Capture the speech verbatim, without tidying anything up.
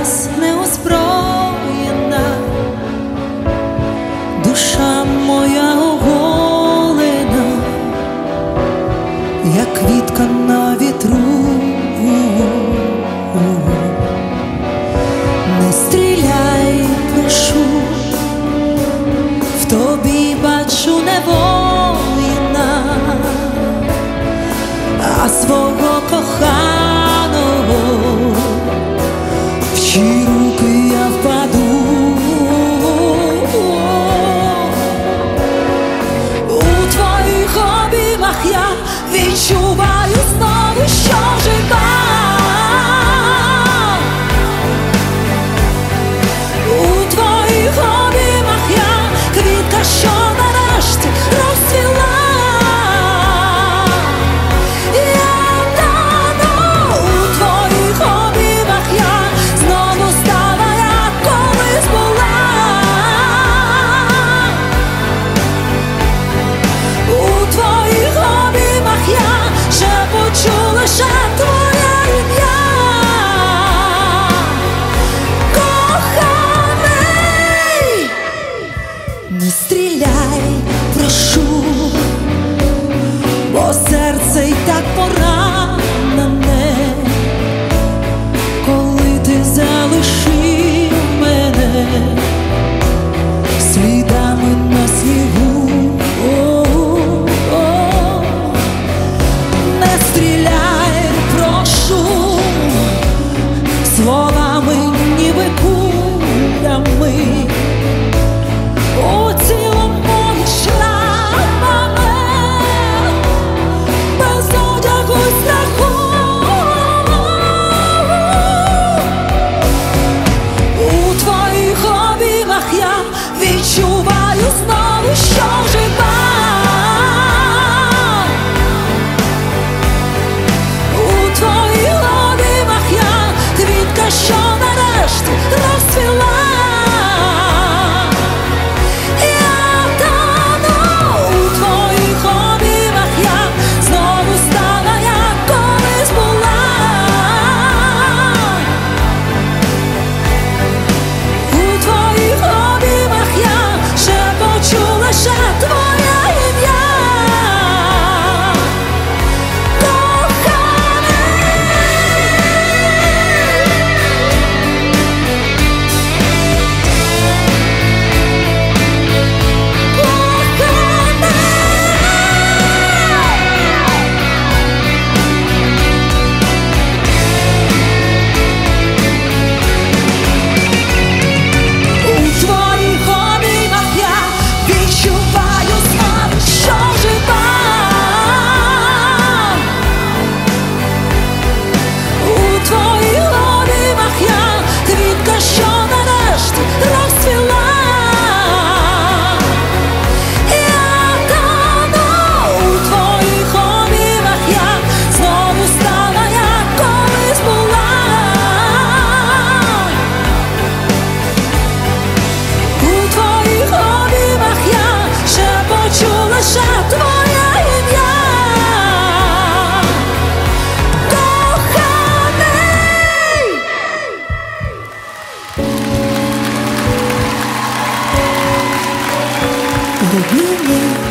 час неозброєна, душа моя оголена, як квітка на вітру. Не стріляй, прошу, в тобі бачу не воїна, а свого коханого, в чиї руки я впаду. У твоїх обіймах я відчуваю знову, що жива. У твоїх обіймах я квітка, що нарешті розцвіла. Не стріляй, прошу, бо серце й так поранене, коли ти залишив мене слідами на снігу. О-о-о. Не стріляй, прошу, словами ніби кулями. Відчуваю знову, що жива. У твоїх обіймах я квітка, що нарешті розцвіла. Я тону у твоїх обіймах, я знову стала, як колись була. У твоїх обіймах я почу лише твоє ім'я, коханий. У твоїх обіймах я відчуваю знову, що жива. У твоїх обіймах я квітка, що нарешті розцвіла. Я тону у твоїх обіймах, я знову стала, як колись була. У твоїх обіймах я ще почу лише твоє ім'я, коханий. Рубіни